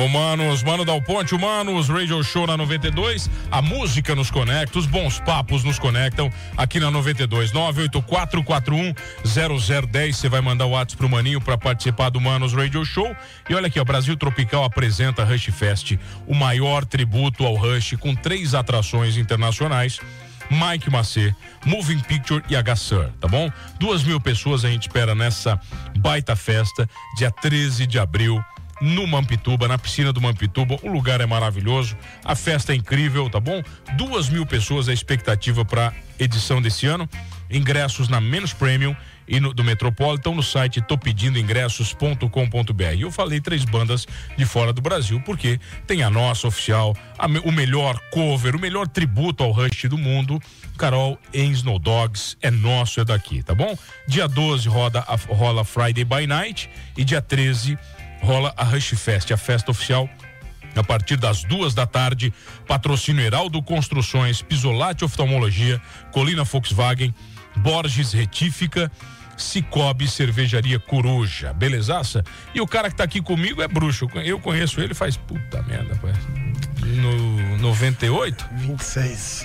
Alô, manos, Mano Dal Ponte, Humanos, Radio Show na 92, a música nos conecta, os bons papos nos conectam aqui na 92, 984410010, você vai mandar o WhatsApp pro Maninho para participar do Manos Radio Show. E olha aqui, o Brasil Tropical apresenta Rush Fest, o maior tributo ao Rush, com 3 atrações internacionais: Mike Massé, Moving Picture e H-Sur, tá bom? 2.000 pessoas a gente espera nessa baita festa, dia 13 de abril, no Mampituba, na piscina do Mampituba. O lugar é maravilhoso, a festa é incrível, tá bom? 2.000 pessoas é a expectativa para edição desse ano. Ingressos na Menos Premium e do Metropolitan, no site topedindoingressos.com.br. Eu falei 3 bandas de fora do Brasil, porque tem a nossa oficial, o melhor cover, o melhor tributo ao Rush do mundo, Carol em Snow Dogs, é nosso, é daqui, tá bom? Dia 12 rola Friday by Night e dia 13 rola a Rush Fest, a festa oficial, a partir das 2 da tarde. Patrocínio Heraldo Construções, Pisolati Oftalmologia, Colina Volkswagen, Borges Retífica, Cicobi Cervejaria Coruja, belezaça? E o cara que tá aqui comigo é bruxo, eu conheço ele faz puta merda, rapaz. No 98? 26.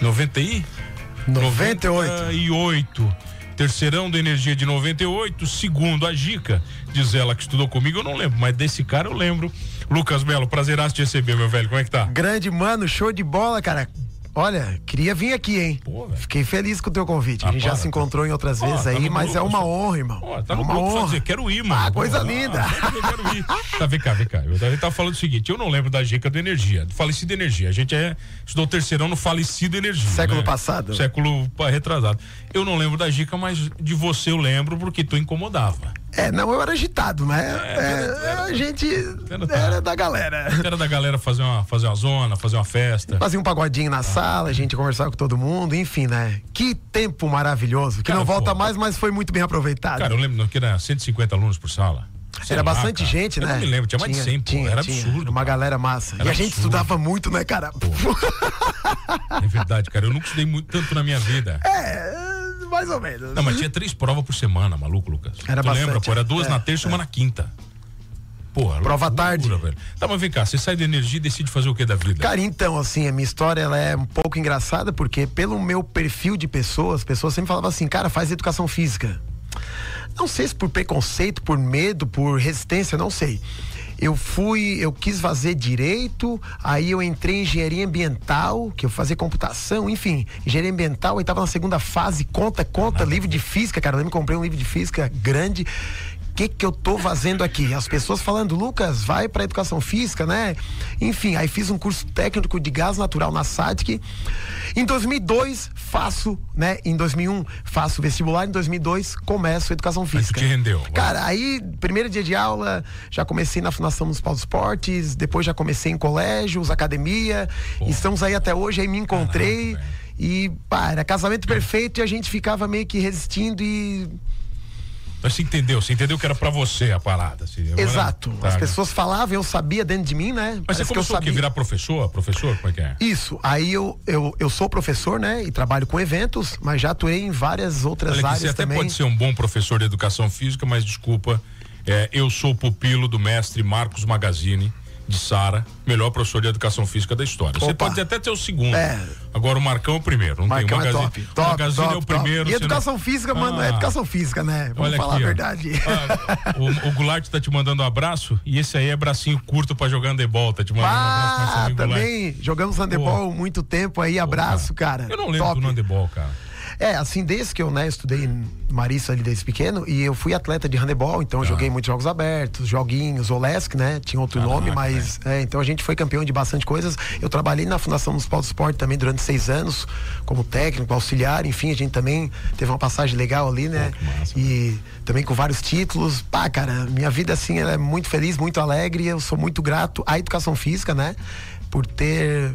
98. Terceirão da Energia de 98, segundo a Gica, diz ela que estudou comigo, eu não lembro, mas desse cara eu lembro. Lucas Melo, prazeraço te receber, meu velho, como é que tá? Grande, mano, show de bola, cara. Olha, queria vir aqui, hein? Pô, fiquei feliz com o teu convite. A gente já se encontrou em outras vezes aí, mas é uma honra, irmão. Tá no grupo pra dizer, quero ir, mano. Coisa linda. Eu quero ir. Tá, vem cá. Eu tava falando o seguinte, eu não lembro da Gica do Energia, do Falecido Energia. A gente estudou terceirão no Falecido Energia. Século passado. Século retrasado. Eu não lembro da Gica, mas de você eu lembro porque tu incomodava. Não, eu era agitado, né? A gente era da galera. Era da galera fazer uma zona, fazer uma festa. Fazia um pagodinho na sala, a gente conversava com todo mundo, enfim, né? Que tempo maravilhoso, que cara, não volta mais, mas foi muito bem aproveitado. Cara, eu lembro que era 150 alunos por sala. Era bastante gente, né? Eu não me lembro, tinha mais de 100, era absurdo. Uma galera massa. E a gente estudava muito, né, cara? É verdade, cara, eu nunca estudei tanto na minha vida. Mais ou menos. Não, mas tinha 3 provas por semana, maluco, Lucas. Era bastante. Lembra, pô? Era 2 na terça e uma na quinta. Porra, prova loucura, tarde. Velho. Tá, mas vem cá, você sai da Energia e decide fazer o que da vida? Cara, então, assim, a minha história, ela é um pouco engraçada, porque pelo meu perfil de pessoas sempre falavam assim, cara, faz educação física. Não sei se por preconceito, por medo, por resistência, não sei. Eu quis fazer direito, aí eu entrei em engenharia ambiental, que eu fazia computação, enfim, engenharia ambiental, aí tava na segunda fase, conta, livro de física, cara, eu me comprei um livro de física grande. O que eu tô fazendo aqui? As pessoas falando, Lucas, vai pra educação física, né? Enfim, aí fiz um curso técnico de gás natural na SADC. Em 2002 faço, né? Em 2001 faço vestibular, em 2002 começo a educação física. Mas te rendeu? Cara, aí, primeiro dia de aula, já comecei na Fundação Municipal dos Esportes, depois já comecei em colégios, academia, estamos aí até hoje, aí me encontrei. Caraca, e, pá, era casamento perfeito e a gente ficava meio que resistindo e... Mas você entendeu que era pra você a parada. Assim, exato. As pessoas falavam, eu sabia dentro de mim, né? Mas você começou a virar professor? Professor, como é que é? Isso, aí eu sou professor, né? E trabalho com eventos, mas já atuei em várias outras áreas você também. Você até pode ser um bom professor de educação física, mas desculpa, eu sou pupilo do mestre Marcos Magazine, de Sara, melhor professor de educação física da história. Você pode até ter o segundo. Agora o Marcão é o primeiro. Não Marcão tem o Magazine. O Magazine é o primeiro. E educação física, mano, é educação física, né? Vamos falar aqui, a verdade. O Goulart tá te mandando um abraço e esse aí é bracinho curto pra jogar handebol. Tá te mandando um abraço. Também Goulart. Jogamos handebol muito tempo aí, abraço, cara. Eu não lembro do handebol, cara. Assim, desde que eu, estudei em Marista ali desde pequeno, e eu fui atleta de handebol, então eu joguei muitos jogos abertos, joguinhos, Olesc, né? Tinha outro nome, mas então a gente foi campeão de bastante coisas. Eu trabalhei na Fundação Municipal do Esporte também durante 6 anos, como técnico, auxiliar, enfim, a gente também teve uma passagem legal ali, né? Massa, e também com vários títulos. Pá, cara, minha vida, assim, ela é muito feliz, muito alegre, eu sou muito grato à educação física, né? Por ter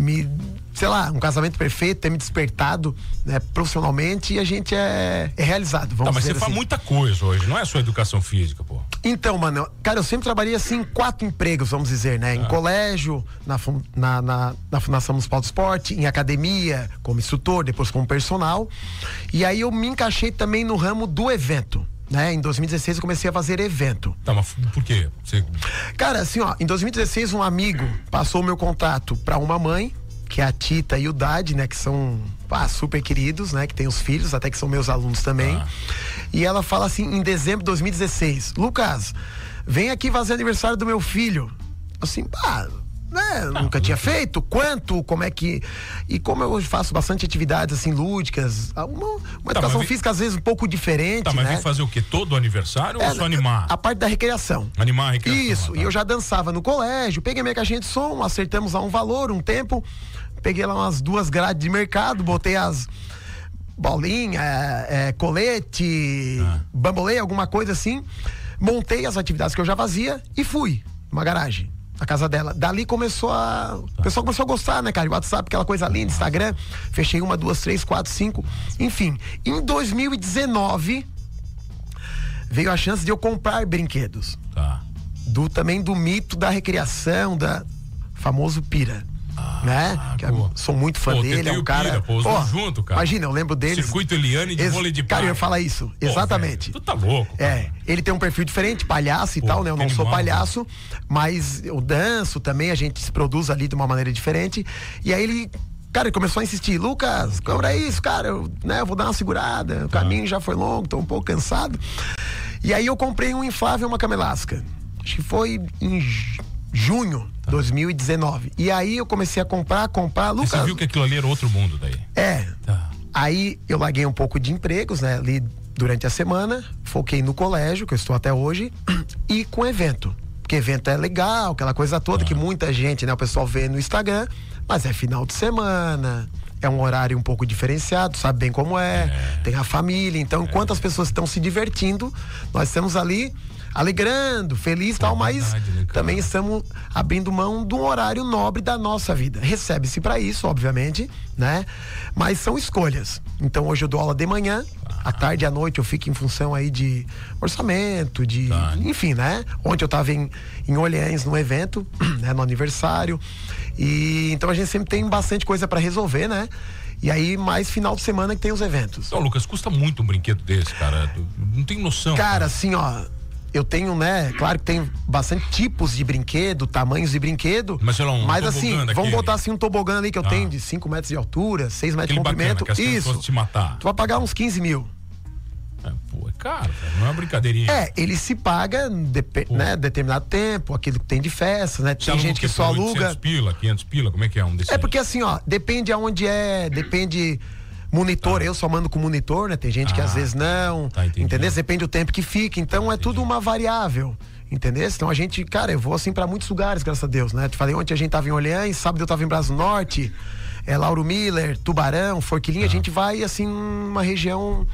um casamento perfeito, ter me despertado, né, profissionalmente, e a gente é realizado, vamos mas dizer você faz muita coisa hoje, não é só educação física, pô. Então, mano, cara, eu sempre trabalhei assim em 4 empregos, vamos dizer, né? Em colégio, na Fundação Municipal do Esporte, em academia, como instrutor, depois como personal. E aí eu me encaixei também no ramo do evento. né? Em 2016 eu comecei a fazer evento. Tá, mas por quê? Cara, assim, ó, em 2016 um amigo passou o meu contato pra uma mãe, que é a Tita e o Dade, né? Que são super queridos, né? Que tem os filhos, até que são meus alunos também. E ela fala assim, em dezembro de 2016, Lucas, vem aqui fazer aniversário do meu filho. Assim, né? Nunca tinha feito, quanto, como é que... E como eu hoje faço bastante atividades, assim, lúdicas, uma educação física, às vezes, um pouco diferente, mas né? vem fazer o quê? Todo aniversário ou só animar? A parte da recreação. Animar a recreação. Isso, e eu já dançava no colégio, peguei minha caixinha de som, acertamos lá um valor, um tempo, peguei lá umas 2 grades de mercado, botei as bolinha, colete, bambolê, alguma coisa assim, montei as atividades que eu já fazia e fui numa garagem, na casa dela. Dali começou o pessoal começou a gostar, né, cara? WhatsApp, aquela coisa linda, Instagram. Fechei 1, 2, 3, 4, 5. Enfim, em 2019 veio a chance de eu comprar brinquedos. Também do mito da recreação, da famoso Pira. Né? Sou muito fã dele, é um cara. Junto, cara. Imagina, eu lembro dele. Circuito Eliane de vôlei de praia. Cara, eu ia falar isso. Exatamente. Velho, tu tá louco. Cara. Ele tem um perfil diferente, palhaço e tal, né? Eu não sou palhaço, mas eu danço também, a gente se produz ali de uma maneira diferente. E aí ele começou a insistir, Lucas, compra isso, cara, eu vou dar uma segurada, o caminho já foi longo, tô um pouco cansado. E aí eu comprei um inflável, uma cama elástica. Acho que foi em junho 2019. E aí eu comecei a comprar, Lucas. Você viu que aquilo ali era outro mundo daí? Aí eu larguei um pouco de empregos, né? Ali durante a semana, foquei no colégio, que eu estou até hoje, e com evento. Porque evento é legal, aquela coisa toda que muita gente, né? O pessoal vê no Instagram, mas é final de semana, é um horário um pouco diferenciado, sabe bem como tem a família. Então, enquanto as pessoas estão se divertindo, nós estamos ali alegrando, feliz e tal, mas também estamos abrindo mão de um horário nobre da nossa vida. Recebe-se para isso, obviamente, né? Mas são escolhas. Então hoje eu dou aula de manhã, à tarde e à noite eu fico em função aí de orçamento, enfim, né? Ontem eu tava em Orleans num evento, né? No aniversário. E então a gente sempre tem bastante coisa para resolver, né? E aí, mais final de semana que tem os eventos. Então, Lucas, custa muito um brinquedo desse, cara. Não tem noção. Cara, assim, ó, eu tenho, né, claro que tem bastante tipos de brinquedo, tamanhos de brinquedo. Mas, sei lá, mas assim, vamos botar assim um tobogã ali que eu tenho de 5 metros de altura, 6 metros de comprimento. Bacana, que isso. Te matar. Tu vai pagar uns 15 mil. É caro, cara, não é uma brincadeirinha. Ele se paga, né, determinado tempo, aquilo que tem de festa, né? Tem gente que só aluga. 500 pila, como é que é um desse? Porque assim, ó, depende aonde depende monitor, eu só mando com monitor, né? Tem gente que às vezes não, entendeu? Depende do tempo que fica, então é tudo uma variável, entendeu? Então a gente, cara, eu vou assim pra muitos lugares, graças a Deus, né? Te falei, ontem a gente tava em Orleans, sábado eu tava em Braço Norte, Lauro Miller, Tubarão, Forquilinha, a gente vai assim numa região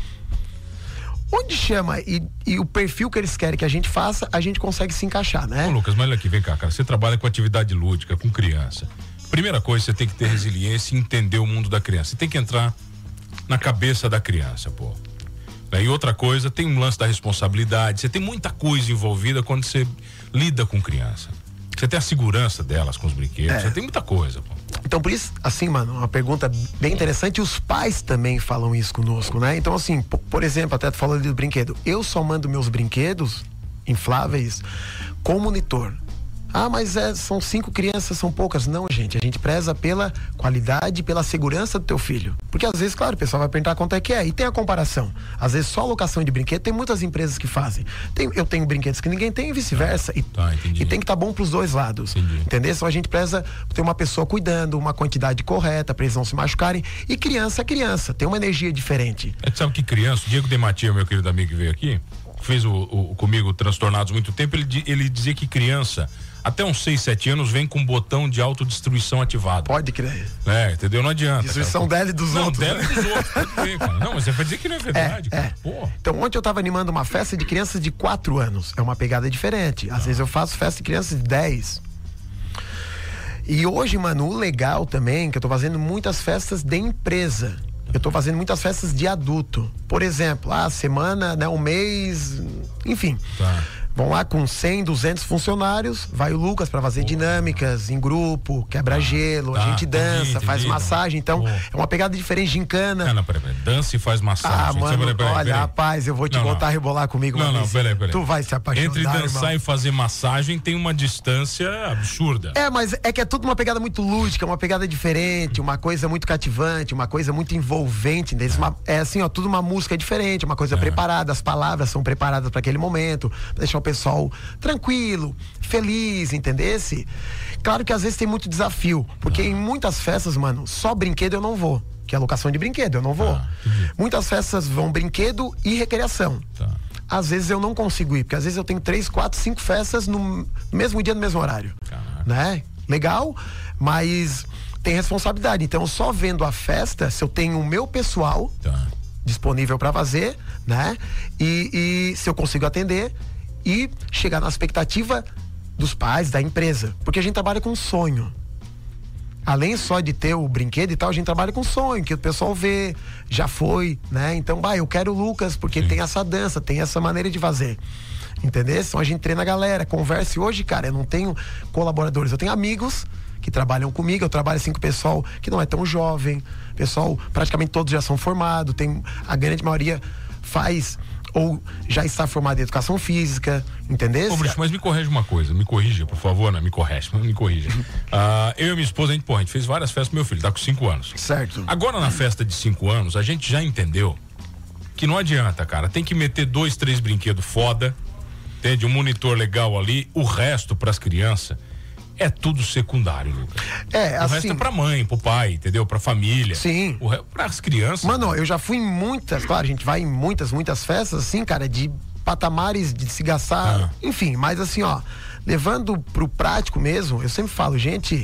onde chama e o perfil que eles querem que a gente faça, a gente consegue se encaixar, né? Ô Lucas, mas olha aqui, vem cá, cara, você trabalha com atividade lúdica, com criança. Primeira coisa, você tem que ter resiliência e entender o mundo da criança. Você tem que entrar na cabeça da criança, pô. E outra coisa, tem um lance da responsabilidade, você tem muita coisa envolvida quando você lida com criança. Você tem a segurança delas com os brinquedos, você tem muita coisa, pô. Então, por isso, assim, mano, uma pergunta bem interessante, e os pais também falam isso conosco, né? Então, assim, por exemplo, até tu falou ali do brinquedo, eu só mando meus brinquedos infláveis com monitor. Mas são 5 crianças, são poucas. Não, gente, a gente preza pela qualidade, pela segurança do teu filho. Porque às vezes, claro, o pessoal vai perguntar quanto é que é. E tem a comparação. Às vezes só locação de brinquedo, tem muitas empresas que fazem. Eu tenho brinquedos que ninguém tem e vice-versa. E tem que estar bom pros dois lados. Entendeu? Então a gente preza ter uma pessoa cuidando, uma quantidade correta pra eles não se machucarem. E criança é criança, tem uma energia diferente. Sabe que criança, o Diego Dematia, meu querido amigo que veio aqui, fez comigo Transtornados muito tempo, ele dizia que criança até uns 6, 7 anos vem com botão de autodestruição ativado. Pode crer. Entendeu? Não adianta. Destruição dela e dos outros. Não, dela e dos outros. Pode crer, cara. Não, mas você vai dizer que não é verdade, cara. Pô. Então, ontem eu tava animando uma festa de crianças de 4 anos. É uma pegada diferente. Às vezes eu faço festa de crianças de 10. E hoje, mano, o legal também, que eu tô fazendo muitas festas de empresa. Eu tô fazendo muitas festas de adulto. Por exemplo, semana, né, um mês, enfim. Vão lá com 100, 200 funcionários, vai o Lucas para fazer dinâmicas em grupo, quebra-gelo, a gente dança, faz massagem, então é uma pegada diferente, gincana. Não, peraí, dança e faz massagem. Mano, peraí. Rapaz, eu vou te botar a rebolar comigo. Peraí. Tu vai se apaixonar, entre dançar irmão. E fazer massagem tem uma distância absurda. Mas é que é tudo uma pegada muito lúdica, uma pegada diferente, uma coisa muito cativante, uma coisa muito envolvente, é assim, ó, tudo uma música diferente, uma coisa preparada, as palavras são preparadas para aquele momento, pra deixar o pessoal tranquilo, feliz, entendesse? Claro que às vezes tem muito desafio, porque em muitas festas, mano, só brinquedo eu não vou, que é locação de brinquedo, eu não vou. Muitas festas vão brinquedo e recreação. Às vezes eu não consigo ir, porque às vezes eu tenho 3, 4, 5 festas no mesmo dia, no mesmo horário. Né? Legal, mas tem responsabilidade. Então, só vendo a festa, se eu tenho o meu pessoal disponível para fazer, né? E se eu consigo atender e chegar na expectativa dos pais, da empresa. Porque a gente trabalha com sonho. Além só de ter o brinquedo e tal, a gente trabalha com sonho, que o pessoal vê, já foi, né? Então, eu quero o Lucas, porque tem essa dança, tem essa maneira de fazer. Entendeu? Então a gente treina a galera, conversa. E hoje, cara, eu não tenho colaboradores, eu tenho amigos que trabalham comigo, eu trabalho assim com o pessoal que não é tão jovem, pessoal, praticamente todos já são formados, a grande maioria faz ou já está formado em educação física, entendeu? Mas me corrige uma coisa, me corrija, por favor, né? Me corrija. Eu e minha esposa, a gente fez várias festas pro meu filho, tá com 5 anos. Certo. Agora na festa de 5 anos, a gente já entendeu que não adianta, cara, tem que meter 2, 3 brinquedos foda, entende? Um monitor legal ali, o resto pras crianças é tudo secundário, Lucas. O resto é pra mãe, pro pai, entendeu? Pra família. Sim. Pras crianças. Mano, eu já fui em muitas, claro, a gente vai em muitas festas, assim, cara, de patamares de se gastar, enfim, mas assim, ó, levando pro prático mesmo, eu sempre falo, gente,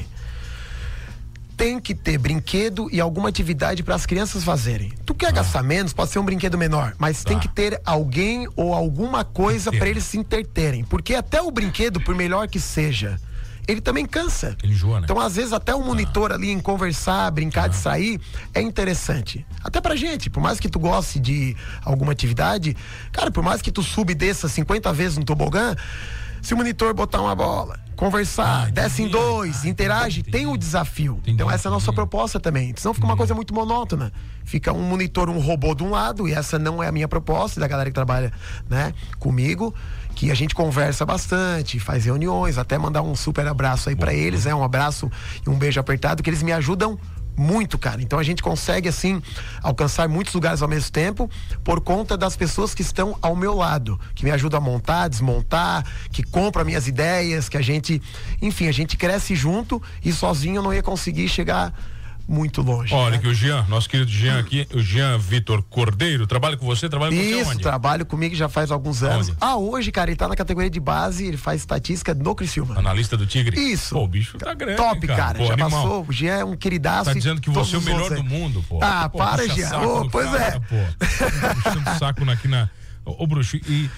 tem que ter brinquedo e alguma atividade para as crianças fazerem. Tu quer gastar menos, pode ser um brinquedo menor, mas tem que ter alguém ou alguma coisa para eles se entreterem, porque até o brinquedo, por melhor que seja, ele também cansa. Ele enjoa, né? Então, às vezes, até o monitor ali em conversar, brincar, distrair, é interessante. Até pra gente, por mais que tu goste de alguma atividade, cara, por mais que tu suba e desça 50 vezes no tobogã, se o monitor botar uma bola, conversar, desce em 2, interage, tem o desafio. Então essa é a nossa proposta também. Senão fica uma coisa muito monótona. Fica um monitor, um robô de um lado, e essa não é a minha proposta, da galera que trabalha, né, comigo, que a gente conversa bastante, faz reuniões, até mandar um super abraço aí pra eles, um abraço e um beijo apertado, que eles me ajudam muito, cara. Então a gente consegue, assim, alcançar muitos lugares ao mesmo tempo por conta das pessoas que estão ao meu lado, que me ajudam a montar, desmontar, que compram minhas ideias, que a gente, enfim, a gente cresce junto, e sozinho eu não ia conseguir chegar muito longe. Olha, né? Que o Jean, nosso querido Jean aqui, o Jean Vitor Cordeiro, trabalha com você, trabalha com você onde? Trabalho comigo já faz alguns anos. Hoje, cara, ele tá na categoria de base, ele faz estatística no Criciúma. Analista do Tigre? Isso. Pô, o bicho tá grande, top, cara. Já animal. Passou, o Jean é um queridaço. Tá dizendo que você é o melhor do mundo, pô. Para, Jean. Pois cara, é. Puxando o saco aqui na... Ô, Bruxo, e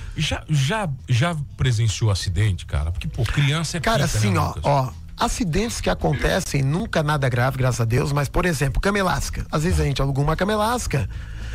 já presenciou acidente, cara? Porque, pô, criança é cara, pica, assim, né, ó, acidentes que acontecem, nunca nada grave, graças a Deus, mas, por exemplo, camelasca. Às vezes a gente aluga uma camelasca,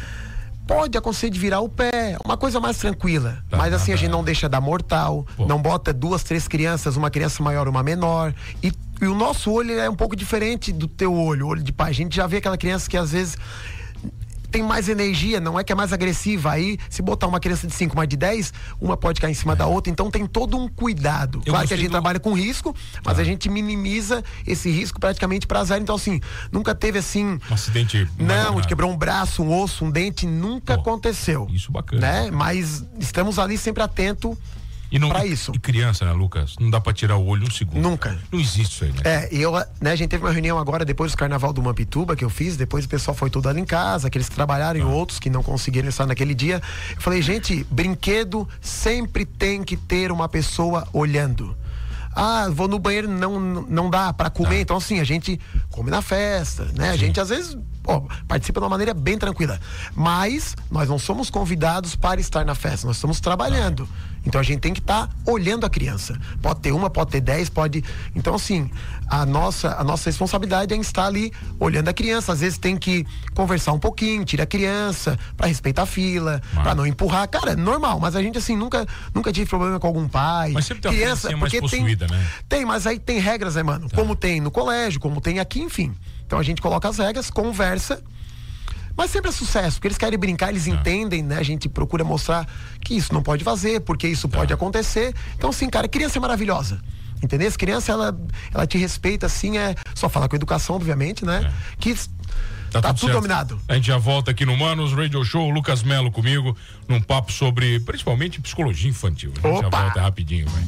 pode acontecer de virar o pé, uma coisa mais tranquila. Mas assim, a gente não deixa dar mortal, não bota 2, 3 crianças, uma criança maior, uma menor. E o nosso olho é um pouco diferente do teu olho, olho de pai. A gente já vê aquela criança que às vezes tem mais energia, não é que é mais agressiva. Aí, se botar uma criança de 5, uma de 10, uma pode cair em cima da outra. Então tem todo um cuidado. Claro que a gente trabalha com risco, mas a gente minimiza esse risco praticamente pra azar. Então, assim, nunca teve assim. Um acidente. Não, de quebrar um braço, um osso, um dente, nunca aconteceu. Isso bacana. Né? Mas estamos ali sempre atentos. Pra isso. E criança, né, Lucas? Não dá pra tirar o olho um segundo. Nunca. Não existe isso aí, né? A gente teve uma reunião agora depois do carnaval do Mampituba que eu fiz, depois o pessoal foi todo ali em casa, aqueles que trabalharam e outros que não conseguiram estar naquele dia. Eu falei, gente, brinquedo sempre tem que ter uma pessoa olhando. Vou no banheiro, não dá pra comer, então assim, a gente come na festa, né? A gente às vezes participa de uma maneira bem tranquila, mas nós não somos convidados para estar na festa, nós estamos trabalhando. Então a gente tem que estar olhando a criança. Pode ter uma, pode ter 10, pode. Então, assim, a nossa responsabilidade é estar ali olhando a criança. Às vezes tem que conversar um pouquinho, tira a criança, pra respeitar a fila, pra não empurrar. Cara, normal, mas a gente, assim, nunca tive problema com algum pai. Mas sempre tem uma criança mais possuída, né? Tem, mas aí tem regras, né, mano? Tá. Como tem no colégio, como tem aqui, enfim. Então a gente coloca as regras, conversa. Mas sempre é sucesso, porque eles querem brincar, eles entendem, né? A gente procura mostrar que isso não pode fazer, porque isso pode acontecer. Então, assim, cara, criança é maravilhosa. Entendeu? Essa criança, ela te respeita, assim, só falar com educação, obviamente, né? Que tá tudo dominado. A gente já volta aqui no Manos Radio Show, Lucas Melo comigo, num papo sobre, principalmente, psicologia infantil. A gente já volta rapidinho, vai.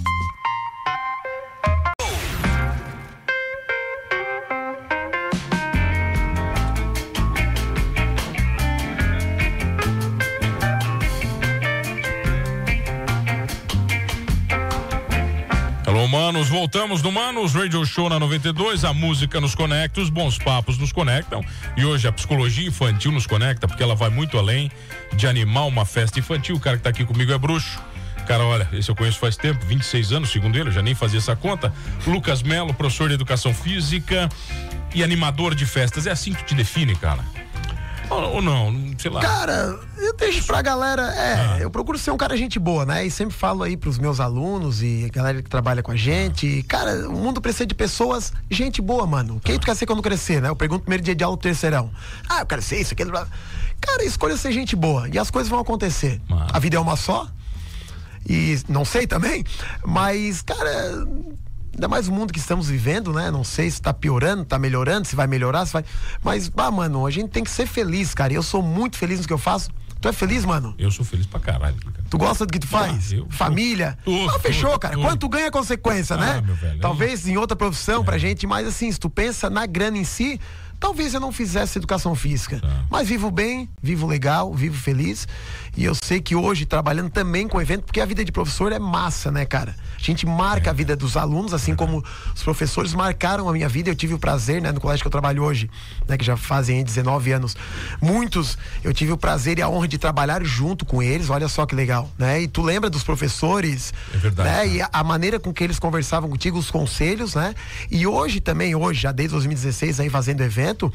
Alô, Manos, voltamos no Manos Radio Show na 92, a música nos conecta, os bons papos nos conectam, e hoje a psicologia infantil nos conecta, porque ela vai muito além de animar uma festa infantil. O cara que tá aqui comigo é bruxo. Cara, olha, esse eu conheço faz tempo, 26 anos, segundo ele, eu já nem fazia essa conta. Lucas Melo, professor de educação física e animador de festas. É assim que te define, cara? Ou não, sei lá. Cara, eu deixo pra galera, eu procuro ser um cara gente boa, né? E sempre falo aí pros meus alunos e a galera que trabalha com a gente, cara, o mundo precisa de pessoas, gente boa, mano. Quem tu quer ser quando crescer, né? Eu pergunto primeiro dia de aula, terceirão. Eu quero ser isso, aquilo. Cara, escolha ser gente boa e as coisas vão acontecer. A vida é uma só e não sei também, mas, cara, ainda mais o mundo que estamos vivendo, né? Não sei se tá piorando, tá melhorando, se vai melhorar, se vai... Mas, mano, a gente tem que ser feliz, cara. Eu sou muito feliz no que eu faço. Tu é feliz, mano? Eu sou feliz pra caralho. Cara. Tu gosta do que tu faz? Família? Fechou, cara. Quanto ganha é consequência, né? Meu velho, talvez em outra profissão pra gente, mas assim, se tu pensa na grana em si, talvez eu não fizesse educação física. Mas vivo bem, vivo legal, vivo feliz. E eu sei que hoje, trabalhando também com evento, porque a vida de professor é massa, né, cara? A gente marca a vida dos alunos, assim como os professores marcaram a minha vida. Eu tive o prazer, né, no colégio que eu trabalho hoje, né, que já fazem 19 anos. Muitos, eu tive o prazer e a honra de trabalhar junto com eles. Olha só que legal, né? E tu lembra dos professores? É verdade. Né? E a maneira com que eles conversavam contigo, os conselhos, né? E hoje também, já desde 2016 aí fazendo evento,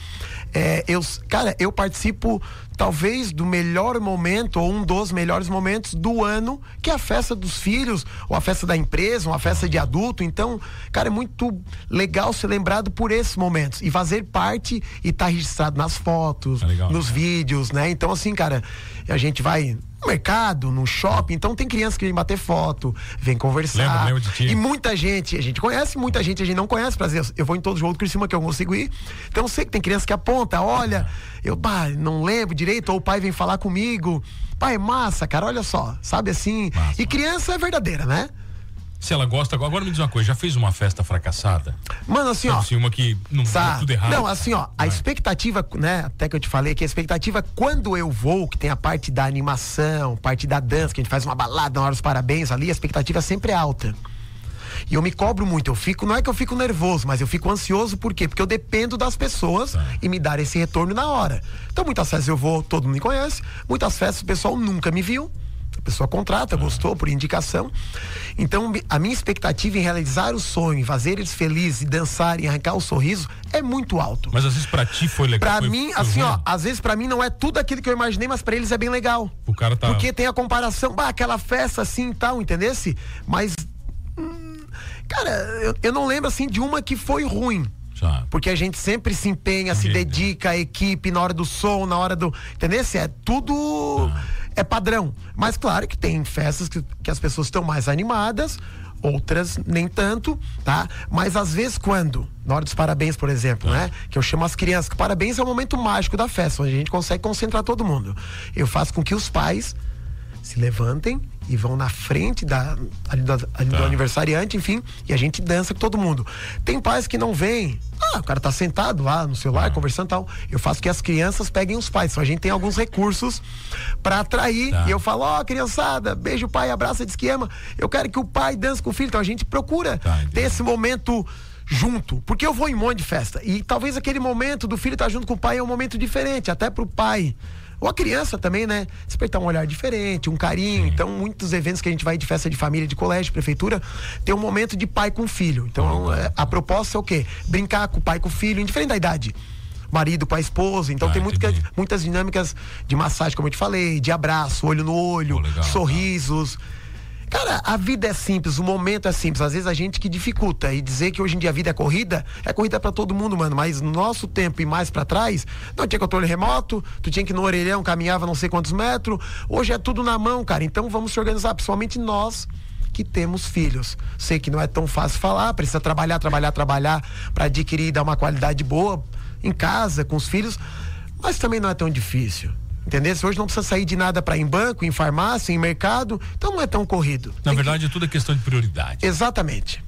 eu participo talvez do melhor momento ou um dos melhores momentos do ano, que é a festa dos filhos, ou a festa da empresa, uma festa de adulto. Então, cara, é muito legal ser lembrado por esses momentos e fazer parte e estar registrado nas fotos, nos vídeos, né? Então, assim, cara, a gente vai no mercado, no shopping, então tem crianças que vêm bater foto, vem conversar. Lembro de ti. E muita gente, a gente conhece, muita gente a gente não conhece, pra dizer, eu vou em todo jogo do Criciúma que eu consigo ir. Então eu sei que tem criança que aponta, olha, eu não lembro direito, ou o pai vem falar comigo. Pai, massa, cara, olha só, sabe assim? Massa. E criança é verdadeira, né? Se ela gosta, agora me diz uma coisa, já fez uma festa fracassada? Mano, assim, ó. Assim, uma que não deu tudo errado. Não, assim, ó, a expectativa, né, até que eu te falei que a expectativa quando eu vou, que tem a parte da animação, parte da dança, que a gente faz uma balada na hora dos parabéns ali, a expectativa sempre é alta. E eu me cobro muito, não é que eu fico nervoso, mas eu fico ansioso, por quê? Porque eu dependo das pessoas e me dar esse retorno na hora. Então muitas festas eu vou, todo mundo me conhece, muitas festas o pessoal nunca me viu, a pessoa contrata, gostou por indicação. Então a minha expectativa em realizar o sonho, em fazer eles felizes e dançar e arrancar o sorriso é muito alto. Mas às vezes pra ti foi legal. Pra mim, assim, ó, às vezes pra mim não é tudo aquilo que eu imaginei, mas pra eles é bem legal. O cara tá... Porque tem a comparação, aquela festa assim e tal, entendesse? Mas cara, eu não lembro assim de uma que foi ruim. Porque a gente sempre se empenha, se dedica à equipe na hora do som, na hora do... Entendeu? É tudo... É padrão. Mas claro que tem festas que as pessoas estão mais animadas, outras nem tanto, tá? Mas às vezes na hora dos parabéns, por exemplo, né? Que eu chamo as crianças, que parabéns é o momento mágico da festa, onde a gente consegue concentrar todo mundo. Eu faço com que os pais se levantem e vão na frente do aniversariante, enfim, e a gente dança com todo mundo. Tem pais que não vêm, o cara tá sentado lá no celular, conversando e tal. Eu faço que as crianças peguem os pais, então a gente tem alguns recursos pra atrair, e eu falo, criançada, beijo o pai, abraça de esquema, eu quero que o pai dance com o filho, então a gente procura ter esse momento junto, porque eu vou em um monte de festa, e talvez aquele momento do filho estar junto com o pai é um momento diferente, até pro pai Ou a criança também, né? Despertar um olhar diferente, um carinho. Então, muitos eventos que a gente vai de festa de família, de colégio, prefeitura, tem um momento de pai com filho. Então, a proposta é o quê? Brincar com o pai com o filho, indiferente da idade. Marido com a esposa. Então tem muitas dinâmicas de massagem, como eu te falei, de abraço, olho no olho, legal, sorrisos. Cara, a vida é simples, o momento é simples. Às vezes a gente que dificulta. E dizer que hoje em dia a vida é corrida pra todo mundo, mano. Mas no nosso tempo e mais pra trás, não tinha controle remoto, tu tinha que ir no orelhão, caminhava não sei quantos metros. Hoje é tudo na mão, cara. Então vamos se organizar, principalmente nós que temos filhos. Sei que não é tão fácil falar, precisa trabalhar pra adquirir e dar uma qualidade boa em casa, com os filhos, mas também não é tão difícil. Entendeu? Hoje não precisa sair de nada para ir em banco, em farmácia, em mercado, então não é tão corrido. Na verdade, tudo é questão de prioridade. Exatamente.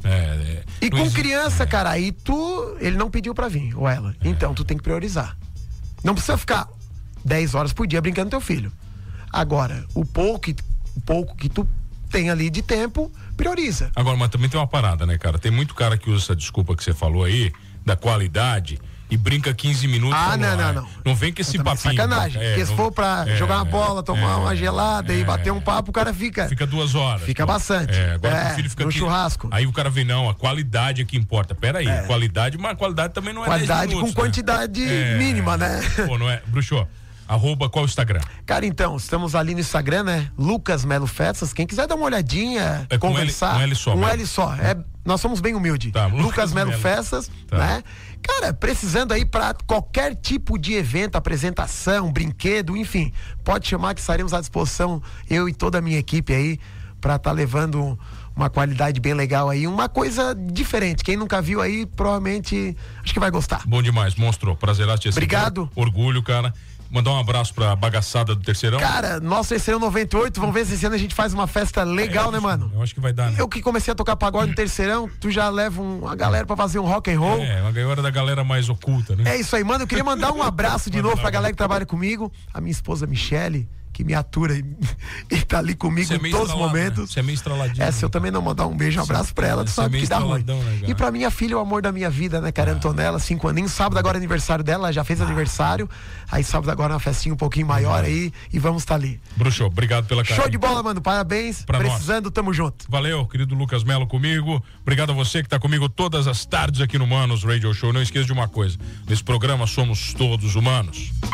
E com criança, cara, aí ele não pediu para vir, ou ela. Então, tu tem que priorizar. Não precisa ficar 10 horas por dia brincando com teu filho. Agora, o pouco que tu tem ali de tempo, prioriza. Agora, mas também tem uma parada, né, cara? Tem muito cara que usa essa desculpa que você falou aí, da qualidade, e brinca 15 minutos. Não. Não vem com esse papinho. Sacanagem. Porque se for pra jogar uma bola, tomar uma gelada e bater um papo, o cara fica 2 horas. Fica bastante. Agora o filho fica no churrasco. Aí o cara vem, não, a qualidade é que importa. Pera aí, qualidade, mas a qualidade também não é 10 minutos. Qualidade com quantidade mínima, né? Pô, não é? Bruxo, @ qual o Instagram? Cara, então, estamos ali no Instagram, né? Lucas Melo Festas. Quem quiser dar uma olhadinha, conversar. Com L só. Um L só. Nós somos bem humildes. Tá, Lucas Melo Festas, né? Cara, precisando aí pra qualquer tipo de evento, apresentação, brinquedo, enfim, pode chamar que estaremos à disposição, eu e toda a minha equipe aí, pra tá levando uma qualidade bem legal aí, uma coisa diferente. Quem nunca viu aí, provavelmente, acho que vai gostar. Bom demais, monstro. Prazeraço te receber. Obrigado. Orgulho, cara. Mandar um abraço pra bagaçada do Terceirão. Cara, nosso Terceirão 98, vamos ver se esse ano a gente faz uma festa legal, né, mano? Eu acho que vai dar, né? Eu que comecei a tocar pagode no Terceirão, tu já leva uma galera pra fazer um rock and roll. Uma galera da galera mais oculta, né? É isso aí, mano. Eu queria mandar um abraço de novo pra galera que trabalha comigo. A minha esposa Michele, que me atura e tá ali comigo em todos os momentos. Você é meio estraladinho. Se eu também não mandar um beijo, um abraço pra ela, tu sabe que dá ruim. Né, e pra minha filha, o amor da minha vida, né, cara? Antonella, 5 aninhos. Sábado agora é aniversário dela, ela já fez aniversário. Aí sábado agora uma festinha um pouquinho maior aí e vamos estar ali. Bruxo, obrigado pela cara. Show de bola, mano. Parabéns. Pra precisando, nós. Tamo junto. Valeu, querido Lucas Melo comigo. Obrigado a você que tá comigo todas as tardes aqui no Manos Radio Show. Não esqueça de uma coisa, nesse programa somos todos humanos.